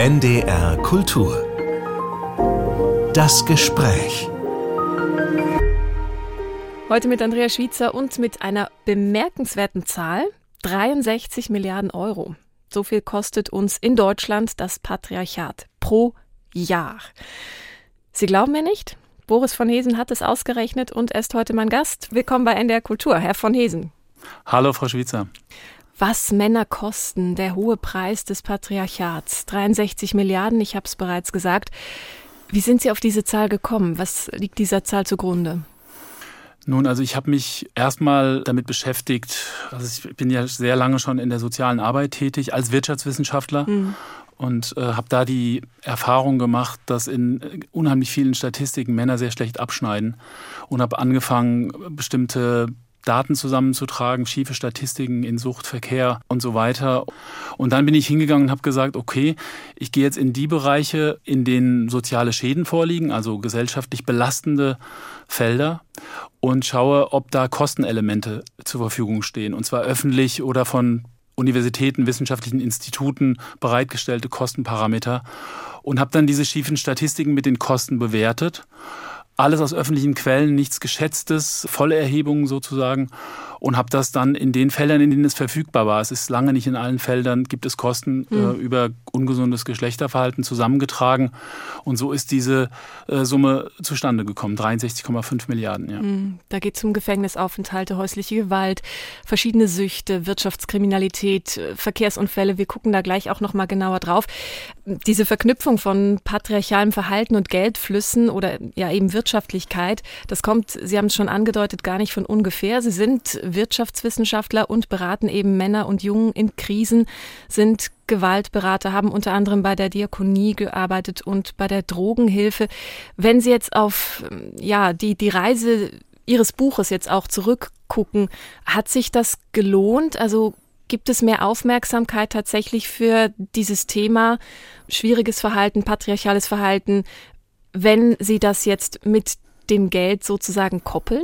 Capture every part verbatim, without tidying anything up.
N D R Kultur. Das Gespräch. Heute mit Andrea Schwitzer und mit einer bemerkenswerten Zahl: dreiundsechzig Milliarden Euro. So viel kostet uns in Deutschland das Patriarchat pro Jahr. Sie glauben mir nicht? Boris von Hesen hat es ausgerechnet und er ist heute mein Gast. Willkommen bei N D R Kultur, Herr von Hesen. Hallo, Frau Schwitzer. Was Männer kosten, der hohe Preis des Patriarchats. dreiundsechzig Milliarden, ich habe es bereits gesagt. Wie sind Sie auf diese Zahl gekommen? Was liegt dieser Zahl zugrunde? Nun, also ich habe mich erstmal damit beschäftigt, also ich bin ja sehr lange schon in der sozialen Arbeit tätig als Wirtschaftswissenschaftler mhm. und äh, habe da die Erfahrung gemacht, dass in unheimlich vielen Statistiken Männer sehr schlecht abschneiden und habe angefangen, bestimmte Daten zusammenzutragen, schiefe Statistiken in Sucht, Verkehr und so weiter. Und dann bin ich hingegangen und habe gesagt, okay, ich gehe jetzt in die Bereiche, in denen soziale Schäden vorliegen, also gesellschaftlich belastende Felder, und schaue, ob da Kostenelemente zur Verfügung stehen, und zwar öffentlich oder von Universitäten, wissenschaftlichen Instituten bereitgestellte Kostenparameter, und habe dann diese schiefen Statistiken mit den Kosten bewertet. Alles aus öffentlichen Quellen, nichts Geschätztes, volle Erhebungen sozusagen, und habe das dann in den Feldern, in denen es verfügbar war, es ist lange nicht in allen Feldern, gibt es Kosten mhm. äh, über ungesundes Geschlechterverhalten zusammengetragen, und so ist diese äh, Summe zustande gekommen, dreiundsechzig Komma fünf Milliarden. Ja. Mhm. Da geht es um Gefängnisaufenthalte, häusliche Gewalt, verschiedene Süchte, Wirtschaftskriminalität, Verkehrsunfälle, wir gucken da gleich auch noch mal genauer drauf. Diese Verknüpfung von patriarchalem Verhalten und Geldflüssen oder ja eben Wirtschaftlichkeit, das kommt, Sie haben es schon angedeutet, gar nicht von ungefähr. Sie sind Wirtschaftswissenschaftler und beraten eben Männer und Jungen in Krisen, sind Gewaltberater, haben unter anderem bei der Diakonie gearbeitet und bei der Drogenhilfe. Wenn Sie jetzt auf ja die, die Reise Ihres Buches jetzt auch zurückgucken, hat sich das gelohnt? Also gibt es mehr Aufmerksamkeit tatsächlich für dieses Thema schwieriges Verhalten, patriarchales Verhalten, wenn Sie das jetzt mit dem Geld sozusagen koppeln?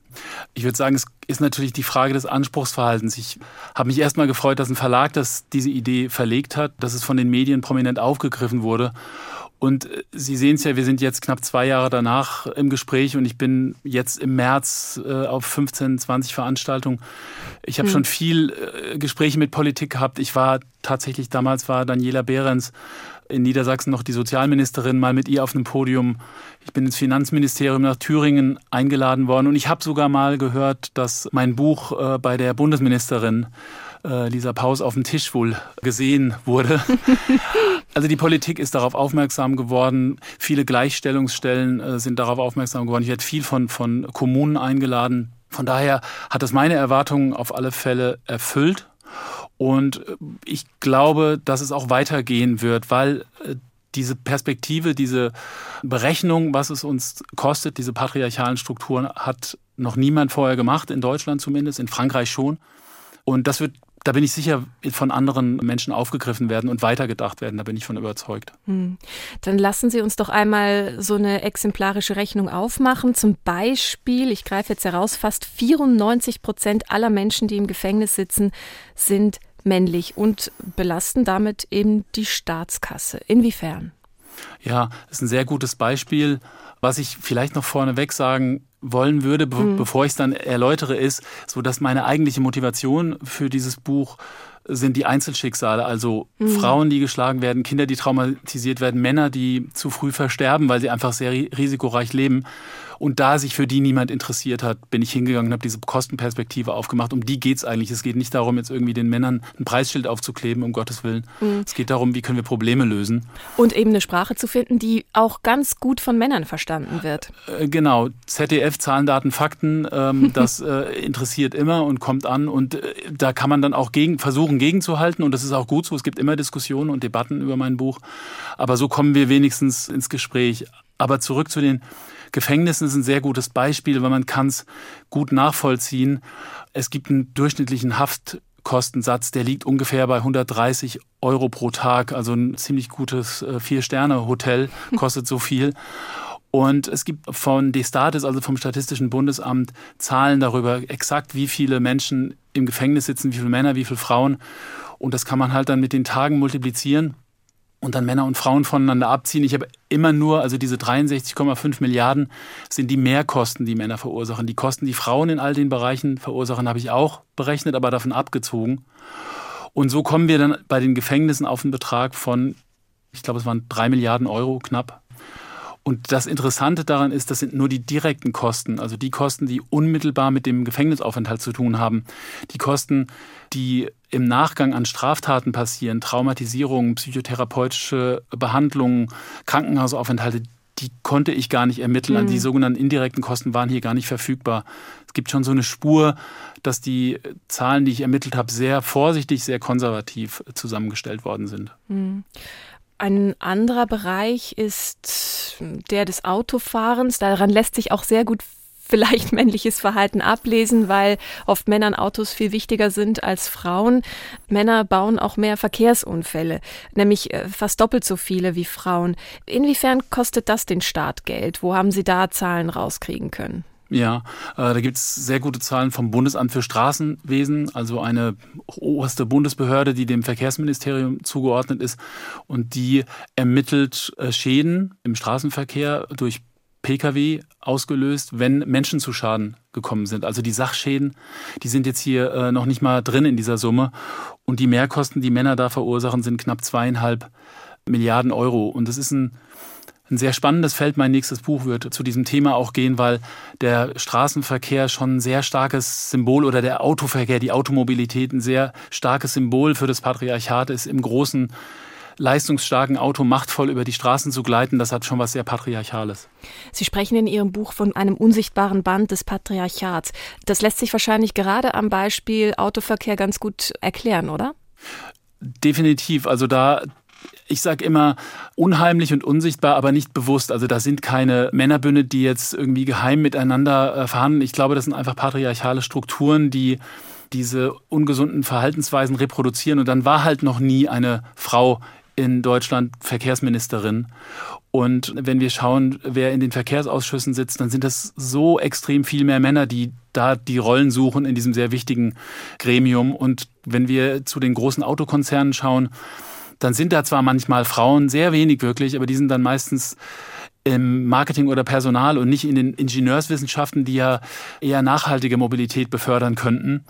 Ich würde sagen, es ist natürlich die Frage des Anspruchsverhaltens. Ich habe mich erst mal gefreut, dass ein Verlag das, diese Idee verlegt hat, dass es von den Medien prominent aufgegriffen wurde. Und Sie sehen es ja, wir sind jetzt knapp zwei Jahre danach im Gespräch, und ich bin jetzt im März äh, auf fünfzehn, zwanzig Veranstaltungen. Ich habe hm. schon viel äh, Gespräche mit Politik gehabt. Ich war tatsächlich, damals war Daniela Behrens in Niedersachsen noch die Sozialministerin, mal mit ihr auf einem Podium. Ich bin ins Finanzministerium nach Thüringen eingeladen worden, und ich habe sogar mal gehört, dass mein Buch äh, bei der Bundesministerin äh, Lisa Paus auf dem Tisch wohl gesehen wurde. Also die Politik ist darauf aufmerksam geworden. Viele Gleichstellungsstellen äh, sind darauf aufmerksam geworden. Ich werde viel von, von Kommunen eingeladen. Von daher hat das meine Erwartungen auf alle Fälle erfüllt. Und ich glaube, dass es auch weitergehen wird, weil diese Perspektive, diese Berechnung, was es uns kostet, diese patriarchalen Strukturen, hat noch niemand vorher gemacht, in Deutschland zumindest, in Frankreich schon. Und das wird, da bin ich sicher, von anderen Menschen aufgegriffen werden und weitergedacht werden, da bin ich von überzeugt. Hm. Dann lassen Sie uns doch einmal so eine exemplarische Rechnung aufmachen. Zum Beispiel, ich greife jetzt heraus, fast vierundneunzig Prozent aller Menschen, die im Gefängnis sitzen, sind männlich und belasten damit eben die Staatskasse. Inwiefern? Ja, das ist ein sehr gutes Beispiel. Was ich vielleicht noch vorneweg sagen wollen würde, be- mhm. bevor ich es dann erläutere, ist, so dass meine eigentliche Motivation für dieses Buch sind die Einzelschicksale, also mhm. Frauen, die geschlagen werden, Kinder, die traumatisiert werden, Männer, die zu früh versterben, weil sie einfach sehr risikoreich leben. Und da sich für die niemand interessiert hat, bin ich hingegangen und habe diese Kostenperspektive aufgemacht. Um die geht es eigentlich. Es geht nicht darum, jetzt irgendwie den Männern ein Preisschild aufzukleben, um Gottes Willen. Mhm. Es geht darum, wie können wir Probleme lösen. Und eben eine Sprache zu finden, die auch ganz gut von Männern verstanden wird. Äh, genau. Z D F, Zahlen, Daten, Fakten, ähm, das äh, interessiert immer und kommt an. Und äh, da kann man dann auch gegen, versuchen, gegenzuhalten. Und das ist auch gut so. Es gibt immer Diskussionen und Debatten über mein Buch. Aber so kommen wir wenigstens ins Gespräch. Aber zurück zu den Gefängnissen ist ein sehr gutes Beispiel, weil man kann es gut nachvollziehen. Es gibt einen durchschnittlichen Haftkostensatz, der liegt ungefähr bei hundertdreißig Euro pro Tag. Also ein ziemlich gutes Vier-Sterne-Hotel kostet so viel. Und es gibt von Destatis, also vom Statistischen Bundesamt, Zahlen darüber, exakt wie viele Menschen im Gefängnis sitzen, wie viele Männer, wie viele Frauen. Und das kann man halt dann mit den Tagen multiplizieren. und dann Männer und Frauen voneinander abziehen. Ich habe immer nur, also diese dreiundsechzig Komma fünf Milliarden sind die Mehrkosten, die Männer verursachen. Die Kosten, die Frauen in all den Bereichen verursachen, habe ich auch berechnet, aber davon abgezogen. Und so kommen wir dann bei den Gefängnissen auf einen Betrag von, ich glaube, es waren drei Milliarden Euro knapp. Und das Interessante daran ist, das sind nur die direkten Kosten, also die Kosten, die unmittelbar mit dem Gefängnisaufenthalt zu tun haben. Die Kosten, die im Nachgang an Straftaten passieren, Traumatisierungen, psychotherapeutische Behandlungen, Krankenhausaufenthalte, die konnte ich gar nicht ermitteln. Mhm. Die sogenannten indirekten Kosten waren hier gar nicht verfügbar. Es gibt schon so eine Spur, dass die Zahlen, die ich ermittelt habe, sehr vorsichtig, sehr konservativ zusammengestellt worden sind. Mhm. Ein anderer Bereich ist der des Autofahrens. Daran lässt sich auch sehr gut vielleicht männliches Verhalten ablesen, weil oft Männern Autos viel wichtiger sind als Frauen. Männer bauen auch mehr Verkehrsunfälle, nämlich fast doppelt so viele wie Frauen. Inwiefern kostet das den Staat Geld? Wo haben Sie da Zahlen rauskriegen können? Ja, äh, da gibt es sehr gute Zahlen vom Bundesamt für Straßenwesen, also eine oberste Bundesbehörde, die dem Verkehrsministerium zugeordnet ist und die ermittelt äh, Schäden im Straßenverkehr durch Pkw ausgelöst, wenn Menschen zu Schaden gekommen sind. Also die Sachschäden, die sind jetzt hier äh, noch nicht mal drin in dieser Summe und die Mehrkosten, die Männer da verursachen, sind knapp zweieinhalb Milliarden Euro und das ist ein Ein sehr spannendes Feld. Mein nächstes Buch wird zu diesem Thema auch gehen, weil der Straßenverkehr schon ein sehr starkes Symbol oder der Autoverkehr, die Automobilität ein sehr starkes Symbol für das Patriarchat ist. Im großen, leistungsstarken Auto machtvoll über die Straßen zu gleiten, das hat schon was sehr Patriarchales. Sie sprechen in Ihrem Buch von einem unsichtbaren Band des Patriarchats. Das lässt sich wahrscheinlich gerade am Beispiel Autoverkehr ganz gut erklären, oder? Definitiv. Also da Ich sage immer, unheimlich und unsichtbar, aber nicht bewusst. Also da sind keine Männerbünde, die jetzt irgendwie geheim miteinander verhandeln. Ich glaube, das sind einfach patriarchale Strukturen, die diese ungesunden Verhaltensweisen reproduzieren. Und dann war halt noch nie eine Frau in Deutschland Verkehrsministerin. Und wenn wir schauen, wer in den Verkehrsausschüssen sitzt, dann sind das so extrem viel mehr Männer, die da die Rollen suchen in diesem sehr wichtigen Gremium. Und wenn wir zu den großen Autokonzernen schauen, dann sind da zwar manchmal Frauen, sehr wenig wirklich, aber die sind dann meistens im Marketing oder Personal und nicht in den Ingenieurswissenschaften, die ja eher nachhaltige Mobilität befördern könnten.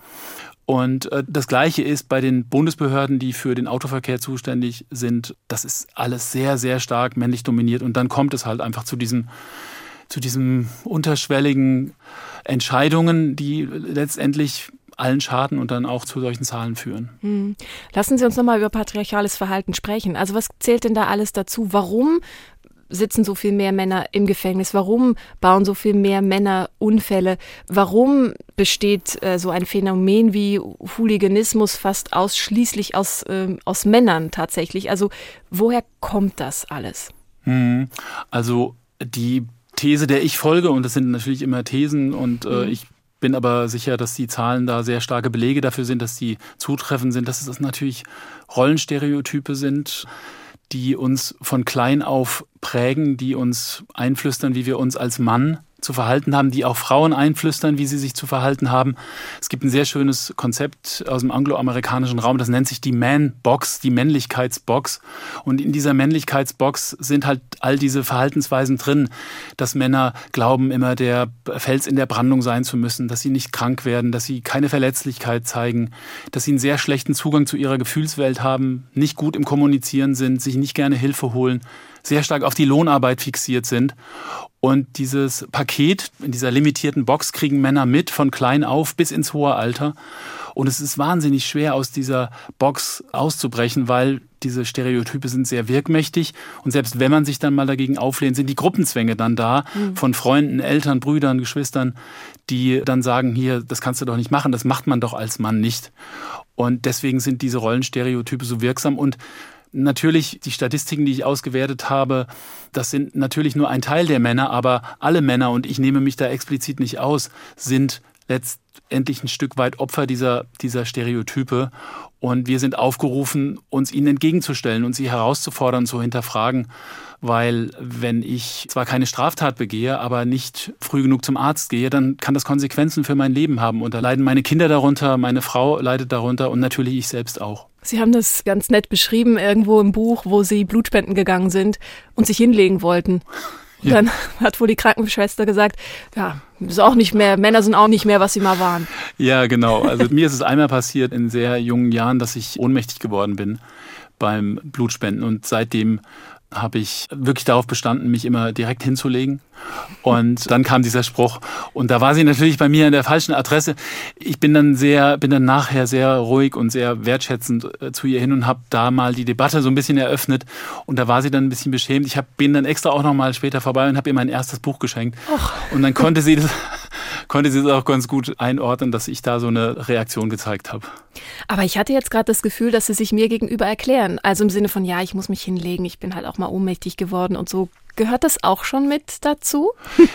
Und das Gleiche ist bei den Bundesbehörden, die für den Autoverkehr zuständig sind. Das ist alles sehr, sehr stark männlich dominiert. Und dann kommt es halt einfach zu diesem, zu diesem unterschwelligen Entscheidungen, die letztendlich allen schaden und dann auch zu solchen Zahlen führen. Hm. Lassen Sie uns nochmal über patriarchales Verhalten sprechen. Also was zählt denn da alles dazu? Warum sitzen so viel mehr Männer im Gefängnis? Warum bauen so viel mehr Männer Unfälle? Warum besteht äh, so ein Phänomen wie Hooliganismus fast ausschließlich aus, äh, aus Männern tatsächlich? Also woher kommt das alles? Hm. Also die These, der ich folge, und das sind natürlich immer Thesen und äh, hm. ich bin aber sicher, dass die Zahlen da sehr starke Belege dafür sind, dass die zutreffend sind, dass es natürlich Rollenstereotype sind, die uns von klein auf prägen, die uns einflüstern, wie wir uns als Mann zu verhalten haben, die auch Frauen einflüstern, wie sie sich zu verhalten haben. Es gibt ein sehr schönes Konzept aus dem angloamerikanischen Raum, das nennt sich die Man-Box, die Männlichkeitsbox. Und in dieser Männlichkeitsbox sind halt all diese Verhaltensweisen drin, dass Männer glauben, immer der Fels in der Brandung sein zu müssen, dass sie nicht krank werden, dass sie keine Verletzlichkeit zeigen, dass sie einen sehr schlechten Zugang zu ihrer Gefühlswelt haben, nicht gut im Kommunizieren sind, sich nicht gerne Hilfe holen, sehr stark auf die Lohnarbeit fixiert sind. Und dieses Paket in dieser limitierten Box kriegen Männer mit, von klein auf bis ins hohe Alter. Und es ist wahnsinnig schwer, aus dieser Box auszubrechen, weil diese Stereotype sind sehr wirkmächtig. Und selbst wenn man sich dann mal dagegen auflehnt, sind die Gruppenzwänge dann da mhm. von Freunden, Eltern, Brüdern, Geschwistern, die dann sagen, hier, das kannst du doch nicht machen, das macht man doch als Mann nicht. Und deswegen sind diese Rollenstereotype so wirksam. Und natürlich, die Statistiken, die ich ausgewertet habe, das sind natürlich nur ein Teil der Männer, aber alle Männer, und ich nehme mich da explizit nicht aus, sind letztendlich ein Stück weit Opfer dieser, dieser Stereotype. Und wir sind aufgerufen, uns ihnen entgegenzustellen und sie herauszufordern, zu hinterfragen. Weil wenn ich zwar keine Straftat begehe, aber nicht früh genug zum Arzt gehe, dann kann das Konsequenzen für mein Leben haben. Und da leiden meine Kinder darunter, meine Frau leidet darunter und natürlich ich selbst auch. Sie haben das ganz nett beschrieben, irgendwo im Buch, wo Sie Blutspenden gegangen sind und sich hinlegen wollten. Und ja. Dann hat wohl die Krankenschwester gesagt, ja, ist auch nicht mehr, Männer sind auch nicht mehr, was sie mal waren. Ja, genau. Also mir ist es einmal passiert in sehr jungen Jahren, dass ich ohnmächtig geworden bin beim Blutspenden. Und seitdem habe ich wirklich darauf bestanden, mich immer direkt hinzulegen. Und dann kam dieser Spruch. Und da war sie natürlich bei mir an der falschen Adresse. Ich bin dann sehr, bin dann nachher sehr ruhig und sehr wertschätzend äh, zu ihr hin und habe da mal die Debatte so ein bisschen eröffnet. Und da war sie dann ein bisschen beschämt. Ich hab, bin dann extra auch noch mal später vorbei und habe ihr mein erstes Buch geschenkt. Och. Und dann konnte sie das, konnte sie das auch ganz gut einordnen, dass ich da so eine Reaktion gezeigt habe. Aber ich hatte jetzt gerade das Gefühl, dass Sie sich mir gegenüber erklären. Also im Sinne von, ja, ich muss mich hinlegen, ich bin halt auch mal ohnmächtig geworden und so. Gehört das auch schon mit dazu?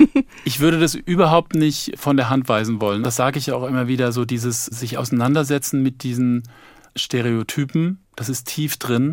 Ich würde das überhaupt nicht von der Hand weisen wollen. Das sage ich ja auch immer wieder, so dieses sich auseinandersetzen mit diesen Stereotypen, das ist tief drin.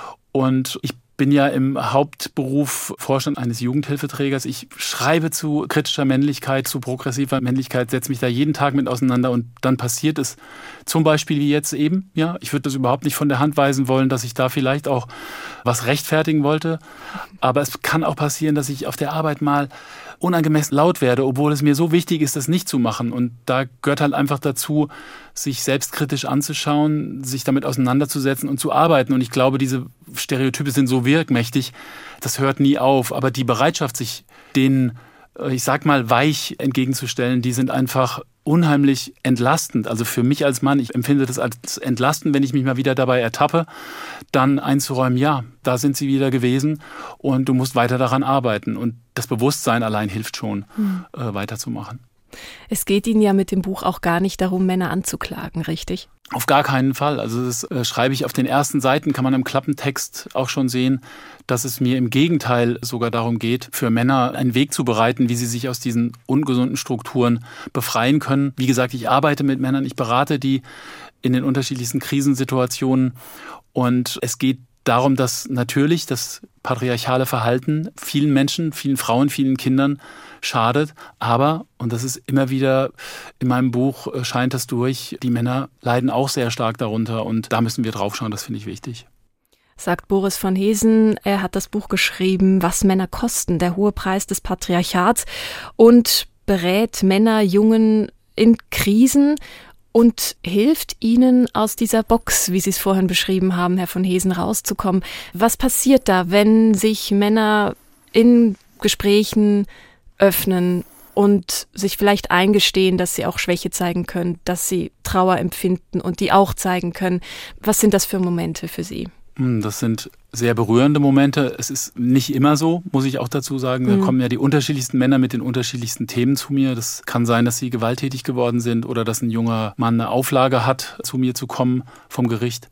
Und ich bin ja im Hauptberuf Vorstand eines Jugendhilfeträgers. Ich schreibe zu kritischer Männlichkeit, zu progressiver Männlichkeit, setze mich da jeden Tag mit auseinander und dann passiert es zum Beispiel wie jetzt eben. Ja, ich würde das überhaupt nicht von der Hand weisen wollen, dass ich da vielleicht auch was rechtfertigen wollte. Aber es kann auch passieren, dass ich auf der Arbeit mal unangemessen laut werde, obwohl es mir so wichtig ist, das nicht zu machen. Und da gehört halt einfach dazu, sich selbstkritisch anzuschauen, sich damit auseinanderzusetzen und zu arbeiten. Und ich glaube, diese Stereotype sind so wirkmächtig, das hört nie auf. Aber die Bereitschaft, sich denen, ich sag mal, weich entgegenzustellen, die sind einfach unheimlich entlastend. Also für mich als Mann, ich empfinde das als entlastend, wenn ich mich mal wieder dabei ertappe, dann einzuräumen, ja, da sind sie wieder gewesen und du musst weiter daran arbeiten. Und das Bewusstsein allein hilft schon, mhm. äh, weiterzumachen. Es geht Ihnen ja mit dem Buch auch gar nicht darum, Männer anzuklagen, richtig? Auf gar keinen Fall. Also das äh, schreibe ich auf den ersten Seiten, kann man im Klappentext auch schon sehen, dass es mir im Gegenteil sogar darum geht, für Männer einen Weg zu bereiten, wie sie sich aus diesen ungesunden Strukturen befreien können. Wie gesagt, ich arbeite mit Männern, ich berate die in den unterschiedlichsten Krisensituationen und es geht darum, dass natürlich das patriarchale Verhalten vielen Menschen, vielen Frauen, vielen Kindern schadet. Aber, und das ist immer wieder in meinem Buch, scheint das durch, die Männer leiden auch sehr stark darunter und da müssen wir drauf schauen, das finde ich wichtig. Sagt Boris von Heesen, er hat das Buch geschrieben, Was Männer kosten, der hohe Preis des Patriarchats und berät Männer, Jungen in Krisen und hilft Ihnen aus dieser Box, wie Sie es vorhin beschrieben haben, Herr von Heesen, rauszukommen. Was passiert da, wenn sich Männer in Gesprächen öffnen und sich vielleicht eingestehen, dass sie auch Schwäche zeigen können, dass sie Trauer empfinden und die auch zeigen können? Was sind das für Momente für Sie? Das sind sehr berührende Momente. Es ist nicht immer so, muss ich auch dazu sagen. Da mhm. kommen ja die unterschiedlichsten Männer mit den unterschiedlichsten Themen zu mir. Das kann sein, dass sie gewalttätig geworden sind oder dass ein junger Mann eine Auflage hat, zu mir zu kommen vom Gericht.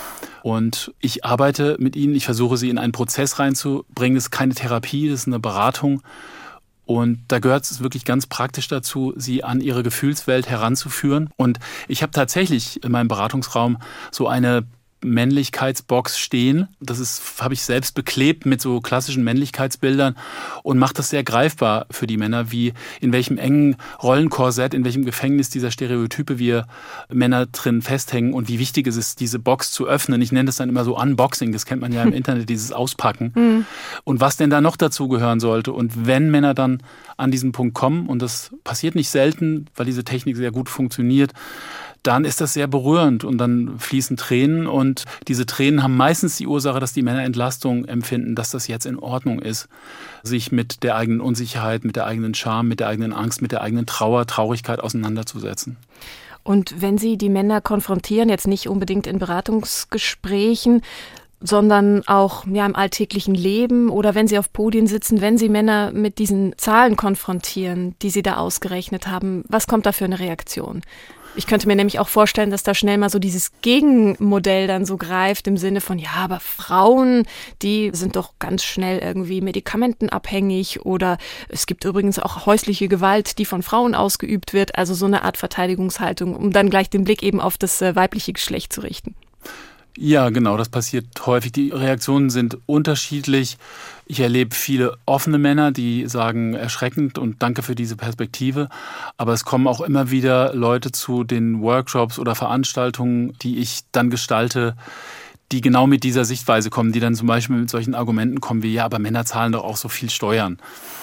Und ich arbeite mit ihnen, ich versuche sie in einen Prozess reinzubringen. Das ist keine Therapie, das ist eine Beratung. Und da gehört es wirklich ganz praktisch dazu, sie an ihre Gefühlswelt heranzuführen. Und ich habe tatsächlich in meinem Beratungsraum so eine Männlichkeitsbox stehen. Das ist, habe ich selbst beklebt mit so klassischen Männlichkeitsbildern und macht das sehr greifbar für die Männer, wie in welchem engen Rollenkorsett, in welchem Gefängnis dieser Stereotype wir Männer drin festhängen und wie wichtig es ist, diese Box zu öffnen. Ich nenne das dann immer so Unboxing, das kennt man ja im Internet, dieses Auspacken. Mhm. Und was denn da noch dazu gehören sollte. Und wenn Männer dann an diesen Punkt kommen, und das passiert nicht selten, weil diese Technik sehr gut funktioniert, dann ist das sehr berührend und dann fließen Tränen und diese Tränen haben meistens die Ursache, dass die Männer Entlastung empfinden, dass das jetzt in Ordnung ist, sich mit der eigenen Unsicherheit, mit der eigenen Scham, mit der eigenen Angst, mit der eigenen Trauer, Traurigkeit auseinanderzusetzen. Und wenn Sie die Männer konfrontieren, jetzt nicht unbedingt in Beratungsgesprächen, sondern auch ja, im alltäglichen Leben oder wenn Sie auf Podien sitzen, wenn Sie Männer mit diesen Zahlen konfrontieren, die Sie da ausgerechnet haben, was kommt da für eine Reaktion? Ich könnte mir nämlich auch vorstellen, dass da schnell mal so dieses Gegenmodell dann so greift im Sinne von, ja, aber Frauen, die sind doch ganz schnell irgendwie medikamentenabhängig oder es gibt übrigens auch häusliche Gewalt, die von Frauen ausgeübt wird, also so eine Art Verteidigungshaltung, um dann gleich den Blick eben auf das weibliche Geschlecht zu richten. Ja, genau, das passiert häufig. Die Reaktionen sind unterschiedlich. Ich erlebe viele offene Männer, die sagen, erschreckend und danke für diese Perspektive. Aber es kommen auch immer wieder Leute zu den Workshops oder Veranstaltungen, die ich dann gestalte, die genau mit dieser Sichtweise kommen, die dann zum Beispiel mit solchen Argumenten kommen wie, ja, aber Männer zahlen doch auch so viel Steuern.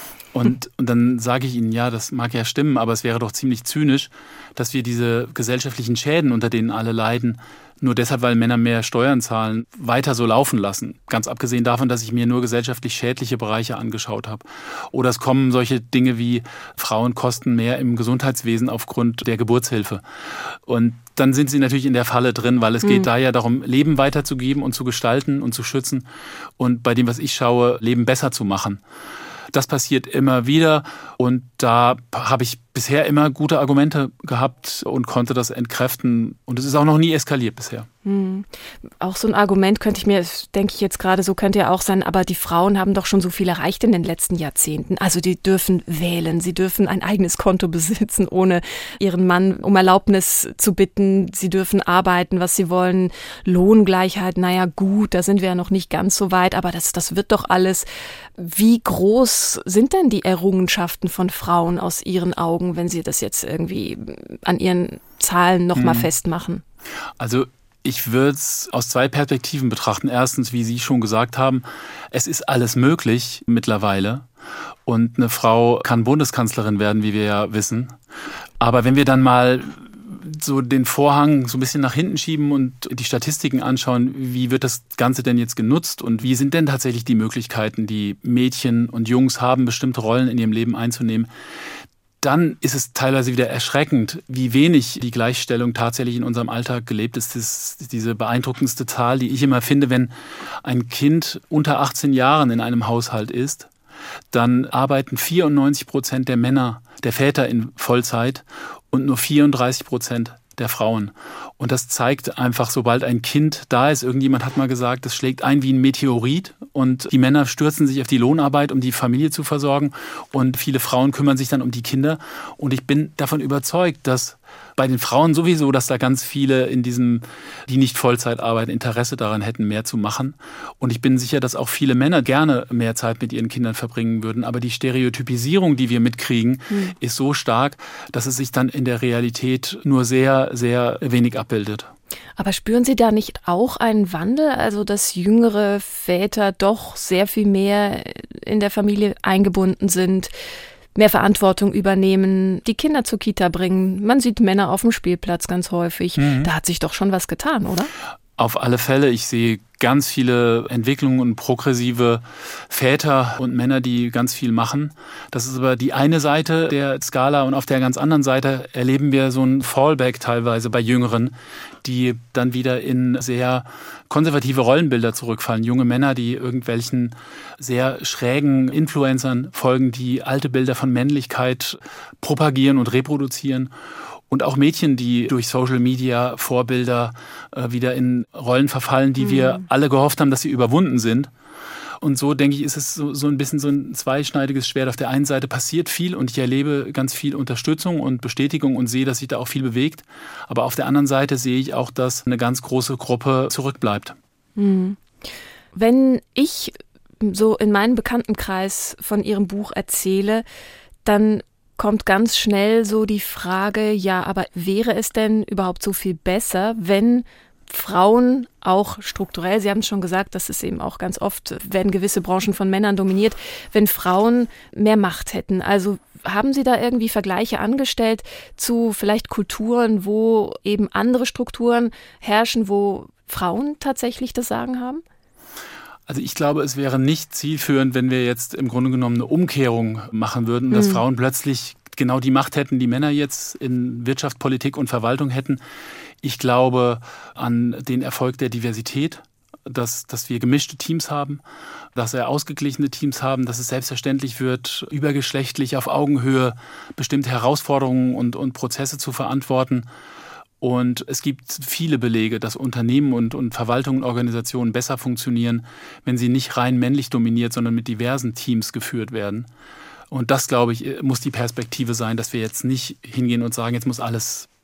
Und, und dann sage ich ihnen, ja, das mag ja stimmen, aber es wäre doch ziemlich zynisch, dass wir diese gesellschaftlichen Schäden, unter denen alle leiden, nur deshalb, weil Männer mehr Steuern zahlen, weiter so laufen lassen. Ganz abgesehen davon, dass ich mir nur gesellschaftlich schädliche Bereiche angeschaut habe. Oder es kommen solche Dinge wie Frauen kosten mehr im Gesundheitswesen aufgrund der Geburtshilfe. Und dann sind sie natürlich in der Falle drin, weil es mhm. geht da ja darum, Leben weiterzugeben und zu gestalten und zu schützen und bei dem, was ich schaue, Leben besser zu machen. Das passiert immer wieder und da habe ich bisher immer gute Argumente gehabt und konnte das entkräften und es ist auch noch nie eskaliert bisher. Hm. Auch so ein Argument könnte ich mir, denke ich jetzt gerade, so könnte ja auch sein, aber die Frauen haben doch schon so viel erreicht in den letzten Jahrzehnten. Also die dürfen wählen, sie dürfen ein eigenes Konto besitzen, ohne ihren Mann um Erlaubnis zu bitten. Sie dürfen arbeiten, was sie wollen. Lohngleichheit, naja gut, da sind wir ja noch nicht ganz so weit, aber das, das wird doch alles. Wie groß sind denn die Errungenschaften von Frauen aus Ihren Augen, wenn Sie das jetzt irgendwie an Ihren Zahlen nochmal hm. festmachen? Also ich würde es aus zwei Perspektiven betrachten. Erstens, wie Sie schon gesagt haben, es ist alles möglich mittlerweile. Und eine Frau kann Bundeskanzlerin werden, wie wir ja wissen. Aber wenn wir dann mal so den Vorhang so ein bisschen nach hinten schieben und die Statistiken anschauen, wie wird das Ganze denn jetzt genutzt und wie sind denn tatsächlich die Möglichkeiten, die Mädchen und Jungs haben, bestimmte Rollen in ihrem Leben einzunehmen, dann ist es teilweise wieder erschreckend, wie wenig die Gleichstellung tatsächlich in unserem Alltag gelebt ist. Das ist diese beeindruckendste Zahl, die ich immer finde, wenn ein Kind unter achtzehn Jahren in einem Haushalt ist, dann arbeiten vierundneunzig Prozent der Männer, der Väter in Vollzeit und nur vierunddreißig Prozent der Frauen. Und das zeigt einfach, sobald ein Kind da ist, irgendjemand hat mal gesagt, das schlägt ein wie ein Meteorit und die Männer stürzen sich auf die Lohnarbeit, um die Familie zu versorgen und viele Frauen kümmern sich dann um die Kinder. Und ich bin davon überzeugt, dass bei den Frauen sowieso, dass da ganz viele in diesem, die nicht Vollzeit arbeiten, Interesse daran hätten, mehr zu machen. Und ich bin sicher, dass auch viele Männer gerne mehr Zeit mit ihren Kindern verbringen würden. Aber die Stereotypisierung, die wir mitkriegen, hm. ist so stark, dass es sich dann in der Realität nur sehr, sehr wenig abbildet. Aber spüren Sie da nicht auch einen Wandel, also dass jüngere Väter doch sehr viel mehr in der Familie eingebunden sind, mehr Verantwortung übernehmen, die Kinder zur Kita bringen? Man sieht Männer auf dem Spielplatz ganz häufig. Mhm. Da hat sich doch schon was getan, oder? Auf alle Fälle. Ich sehe ganz viele Entwicklungen und progressive Väter und Männer, die ganz viel machen. Das ist aber die eine Seite der Skala und auf der ganz anderen Seite erleben wir so ein Fallback teilweise bei Jüngeren, die dann wieder in sehr konservative Rollenbilder zurückfallen. Junge Männer, die irgendwelchen sehr schrägen Influencern folgen, die alte Bilder von Männlichkeit propagieren und reproduzieren. Und auch Mädchen, die durch Social Media Vorbilder äh, wieder in Rollen verfallen, die mhm. wir alle gehofft haben, dass sie überwunden sind. Und so, denke ich, ist es so, so ein bisschen so ein zweischneidiges Schwert. Auf der einen Seite passiert viel und ich erlebe ganz viel Unterstützung und Bestätigung und sehe, dass sich da auch viel bewegt. Aber auf der anderen Seite sehe ich auch, dass eine ganz große Gruppe zurückbleibt. Mhm. Wenn ich so in meinem Bekanntenkreis von Ihrem Buch erzähle, dann kommt ganz schnell so die Frage, ja, aber wäre es denn überhaupt so viel besser, wenn Frauen auch strukturell, Sie haben es schon gesagt, das ist eben auch ganz oft, werden gewisse Branchen von Männern dominiert, wenn Frauen mehr Macht hätten? Also haben Sie da irgendwie Vergleiche angestellt zu vielleicht Kulturen, wo eben andere Strukturen herrschen, wo Frauen tatsächlich das Sagen haben? Also ich glaube, es wäre nicht zielführend, wenn wir jetzt im Grunde genommen eine Umkehrung machen würden, dass mhm. Frauen plötzlich genau die Macht hätten, die Männer jetzt in Wirtschaft, Politik und Verwaltung hätten. Ich glaube an den Erfolg der Diversität, dass, dass wir gemischte Teams haben, dass wir ausgeglichene Teams haben, dass es selbstverständlich wird, übergeschlechtlich auf Augenhöhe bestimmte Herausforderungen und, und Prozesse zu verantworten. Und es gibt viele Belege, dass Unternehmen und, und Verwaltungen und Organisationen besser funktionieren, wenn sie nicht rein männlich dominiert, sondern mit diversen Teams geführt werden. Und das, glaube ich, muss die Perspektive sein, dass wir jetzt nicht hingehen und sagen, jetzt muss alles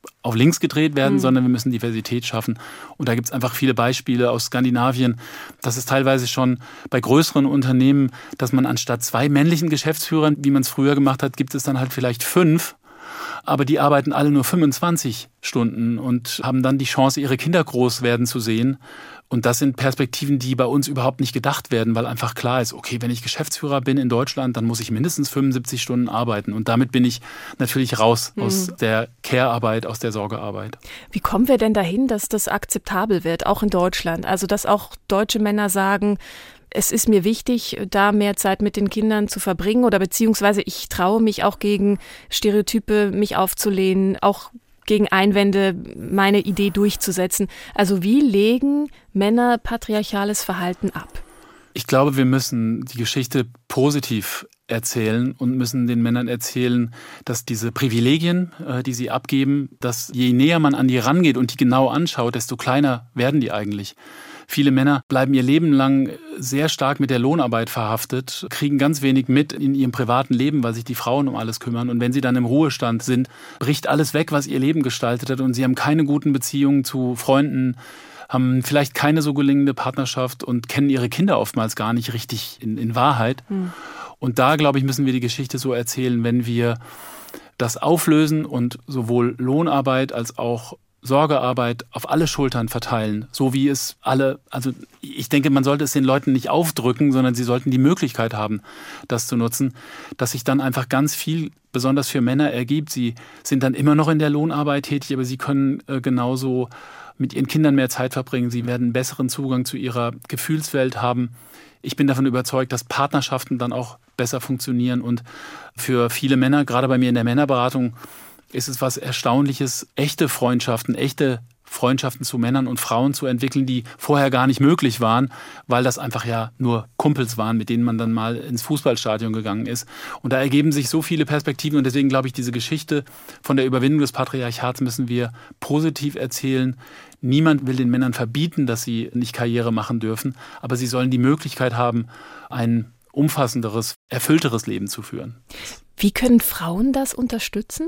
auf links gedreht werden, mhm. sondern wir müssen Diversität schaffen. Und da gibt es einfach viele Beispiele aus Skandinavien. Das ist teilweise schon bei größeren Unternehmen, dass man anstatt zwei männlichen Geschäftsführern, wie man es früher gemacht hat, gibt es dann halt vielleicht fünf. Aber die arbeiten alle nur fünfundzwanzig Stunden und haben dann die Chance, ihre Kinder groß werden zu sehen. Und das sind Perspektiven, die bei uns überhaupt nicht gedacht werden, weil einfach klar ist, okay, wenn ich Geschäftsführer bin in Deutschland, dann muss ich mindestens fünfundsiebzig Stunden arbeiten. Und damit bin ich natürlich raus mhm. aus der Care-Arbeit, aus der Sorgearbeit. Wie kommen wir denn dahin, dass das akzeptabel wird, auch in Deutschland? Also, dass auch deutsche Männer sagen, es ist mir wichtig, da mehr Zeit mit den Kindern zu verbringen oder beziehungsweise ich traue mich auch gegen Stereotype, mich aufzulehnen, auch gegen Einwände meine Idee durchzusetzen. Also wie legen Männer patriarchales Verhalten ab? Ich glaube, wir müssen die Geschichte positiv erzählen und müssen den Männern erzählen, dass diese Privilegien, die sie abgeben, dass je näher man an die rangeht und die genau anschaut, desto kleiner werden die eigentlich. Viele Männer bleiben ihr Leben lang sehr stark mit der Lohnarbeit verhaftet, kriegen ganz wenig mit in ihrem privaten Leben, weil sich die Frauen um alles kümmern. Und wenn sie dann im Ruhestand sind, bricht alles weg, was ihr Leben gestaltet hat. Und sie haben keine guten Beziehungen zu Freunden, haben vielleicht keine so gelingende Partnerschaft und kennen ihre Kinder oftmals gar nicht richtig in, in Wahrheit. Hm. Und da, glaube ich, müssen wir die Geschichte so erzählen, wenn wir das auflösen und sowohl Lohnarbeit als auch Sorgearbeit auf alle Schultern verteilen, so wie es alle, also ich denke, man sollte es den Leuten nicht aufdrücken, sondern sie sollten die Möglichkeit haben, das zu nutzen, dass sich dann einfach ganz viel, besonders für Männer, ergibt. Sie sind dann immer noch in der Lohnarbeit tätig, aber sie können äh, genauso mit ihren Kindern mehr Zeit verbringen, sie werden einen besseren Zugang zu ihrer Gefühlswelt haben. Ich bin davon überzeugt, dass Partnerschaften dann auch besser funktionieren und für viele Männer, gerade bei mir in der Männerberatung, ist es was Erstaunliches, echte Freundschaften, echte Freundschaften zu Männern und Frauen zu entwickeln, die vorher gar nicht möglich waren, weil das einfach ja nur Kumpels waren, mit denen man dann mal ins Fußballstadion gegangen ist. Und da ergeben sich so viele Perspektiven und deswegen glaube ich, diese Geschichte von der Überwindung des Patriarchats müssen wir positiv erzählen. Niemand will den Männern verbieten, dass sie nicht Karriere machen dürfen, aber sie sollen die Möglichkeit haben, ein umfassenderes, erfüllteres Leben zu führen. Wie können Frauen das unterstützen?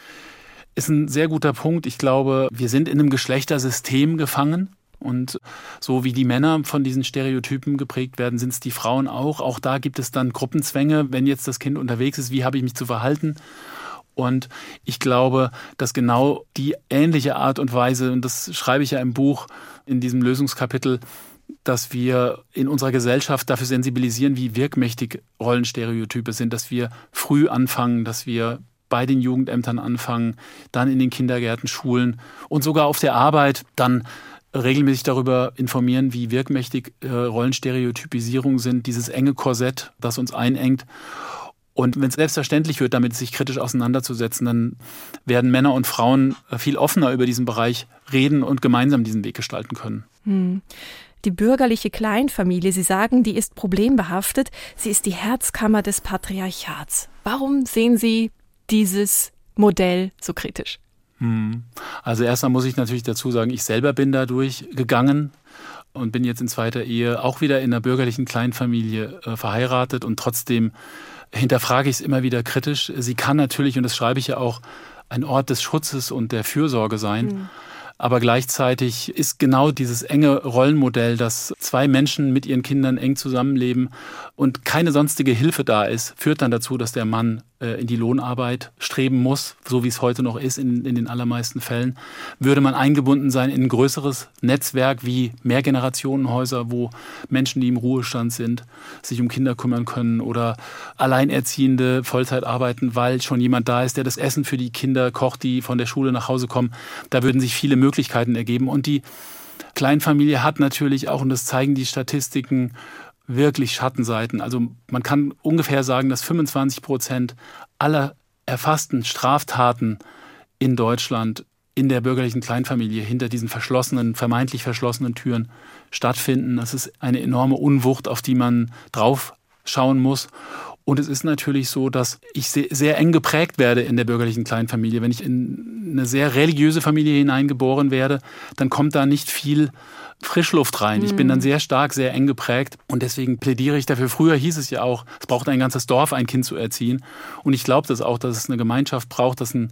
Ist ein sehr guter Punkt. Ich glaube, wir sind in einem Geschlechtersystem gefangen. Und so wie die Männer von diesen Stereotypen geprägt werden, sind es die Frauen auch. Auch da gibt es dann Gruppenzwänge, wenn jetzt das Kind unterwegs ist, wie habe ich mich zu verhalten? Und ich glaube, dass genau die ähnliche Art und Weise, und das schreibe ich ja im Buch in diesem Lösungskapitel, dass wir in unserer Gesellschaft dafür sensibilisieren, wie wirkmächtig Rollenstereotype sind, dass wir früh anfangen, dass wir bei den Jugendämtern anfangen, dann in den Kindergärten, Schulen und sogar auf der Arbeit dann regelmäßig darüber informieren, wie wirkmächtig äh, Rollenstereotypisierungen sind, dieses enge Korsett, das uns einengt. Und wenn es selbstverständlich wird, damit sich kritisch auseinanderzusetzen, dann werden Männer und Frauen viel offener über diesen Bereich reden und gemeinsam diesen Weg gestalten können. Hm. Die bürgerliche Kleinfamilie, Sie sagen, die ist problembehaftet. Sie ist die Herzkammer des Patriarchats. Warum sehen Sie dieses Modell so kritisch? Also erstmal muss ich natürlich dazu sagen, ich selber bin da durchgegangen und bin jetzt in zweiter Ehe auch wieder in einer bürgerlichen Kleinfamilie äh, verheiratet und trotzdem hinterfrage ich es immer wieder kritisch. Sie kann natürlich, und das schreibe ich ja auch, ein Ort des Schutzes und der Fürsorge sein. Mhm. Aber gleichzeitig ist genau dieses enge Rollenmodell, dass zwei Menschen mit ihren Kindern eng zusammenleben und keine sonstige Hilfe da ist, führt dann dazu, dass der Mann äh, in die Lohnarbeit streben muss, so wie es heute noch ist in, in den allermeisten Fällen. Würde man eingebunden sein in ein größeres Netzwerk wie Mehrgenerationenhäuser, wo Menschen, die im Ruhestand sind, sich um Kinder kümmern können oder Alleinerziehende Vollzeit arbeiten, weil schon jemand da ist, der das Essen für die Kinder kocht, die von der Schule nach Hause kommen, da würden sich viele Möglichkeiten ergeben. Und die Kleinfamilie hat natürlich auch, und das zeigen die Statistiken, wirklich Schattenseiten. Also man kann ungefähr sagen, dass fünfundzwanzig Prozent aller erfassten Straftaten in Deutschland in der bürgerlichen Kleinfamilie hinter diesen verschlossenen, vermeintlich verschlossenen Türen stattfinden. Das ist eine enorme Unwucht, auf die man drauf schauen muss. Und es ist natürlich so, dass ich sehr eng geprägt werde in der bürgerlichen Kleinfamilie. Wenn ich in eine sehr religiöse Familie hineingeboren werde, dann kommt da nicht viel Frischluft rein. Ich bin dann sehr stark, sehr eng geprägt und deswegen plädiere ich dafür. Früher hieß es ja auch, es braucht ein ganzes Dorf, ein Kind zu erziehen. Und ich glaube das auch, dass es eine Gemeinschaft braucht, dass ein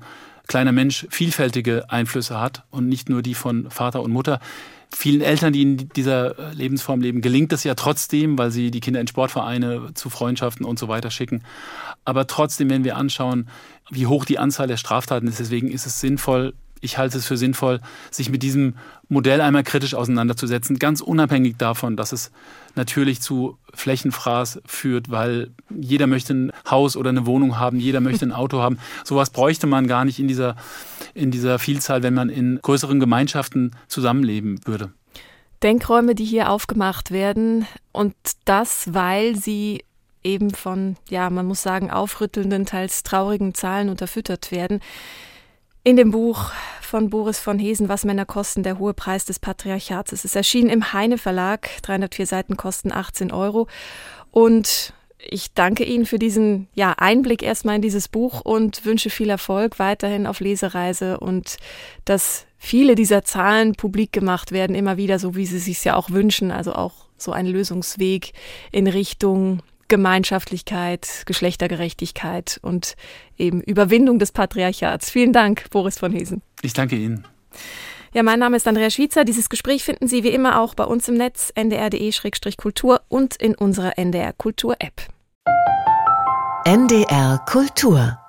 kleiner Mensch vielfältige Einflüsse hat und nicht nur die von Vater und Mutter. Vielen Eltern, die in dieser Lebensform leben, gelingt es ja trotzdem, weil sie die Kinder in Sportvereine, zu Freundschaften und so weiter schicken. Aber trotzdem, wenn wir anschauen, wie hoch die Anzahl der Straftaten ist, deswegen ist es sinnvoll, ich halte es für sinnvoll, sich mit diesem Modell einmal kritisch auseinanderzusetzen, ganz unabhängig davon, dass es natürlich zu Flächenfraß führt, weil jeder möchte ein Haus oder eine Wohnung haben, jeder möchte ein Auto haben. Sowas bräuchte man gar nicht in dieser, in dieser Vielzahl, wenn man in größeren Gemeinschaften zusammenleben würde. Denkräume, die hier aufgemacht werden, und das, weil sie eben von, ja, man muss sagen, aufrüttelnden, teils traurigen Zahlen unterfüttert werden. In dem Buch von Boris von Heesen, Was Männer kosten, der hohe Preis des Patriarchats. Es ist erschienen im Heine Verlag, dreihundertvier Seiten kosten achtzehn Euro. Und ich danke Ihnen für diesen ja, Einblick erstmal in dieses Buch und wünsche viel Erfolg weiterhin auf Lesereise und dass viele dieser Zahlen publik gemacht werden, immer wieder, so wie Sie es sich ja auch wünschen, also auch so ein Lösungsweg in Richtung Gemeinschaftlichkeit, Geschlechtergerechtigkeit und eben Überwindung des Patriarchats. Vielen Dank, Boris von Heesen. Ich danke Ihnen. Ja, mein Name ist Andrea Schwiezer. Dieses Gespräch finden Sie wie immer auch bei uns im Netz, n d r punkt d e slash kultur und in unserer N D R Kultur App. N D R Kultur